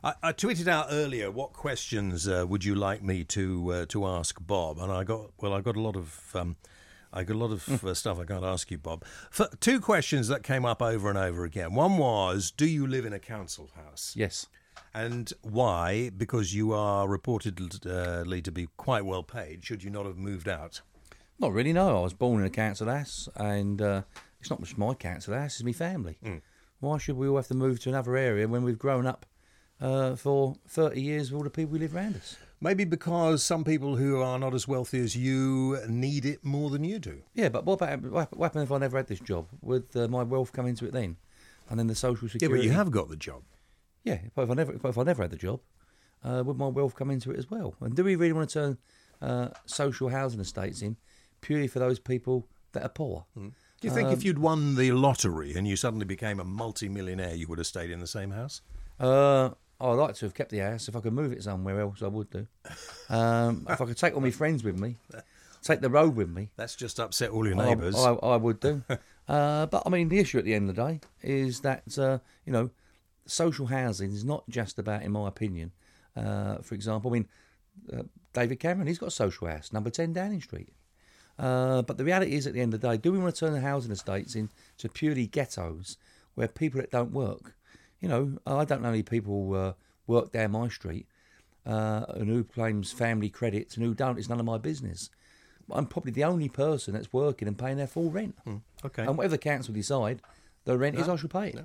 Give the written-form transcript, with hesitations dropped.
I tweeted out earlier what questions would you like me to ask Bob, and I got a lot of stuff I can't ask you, Bob. Two questions that came up over and over again. One was, do you live in a council house? Yes. And why? Because you are reportedly to be quite well paid. Should you not have moved out? Not really, no. I was born in a council house, and it's not just my council house, it's my family. Why should we all have to move to another area when we've grown up for 30 years with all the people who live around us? Maybe because some people who are not as wealthy as you need it more than you do. Yeah, but what happened if I never had this job? Would my wealth come into it then? And then the social security... Yeah, but you have got the job. Yeah, but if I never had the job, would my wealth come into it as well? And do we really want to turn social housing estates in purely for those people that are poor? Do you think if you'd won the lottery and you suddenly became a multi-millionaire, you would have stayed in the same house? I'd like to have kept the house. If I could move it somewhere else, I would do. If I could take all my friends with me, take the road with me. That's just upset all your neighbours. I would do. But, I mean, the issue at the end of the day is that, social housing is not just about, in my opinion, for example, David Cameron, he's got a social house, number 10 Downing Street. But the reality is, at the end of the day, do we want to turn the housing estates into purely ghettos where people that don't work? I don't know any people work down my street and who claims family credits and who don't. It's none of my business. I'm probably the only person that's working and paying their full rent. Okay. And whatever the council decide, the rent is I should pay it.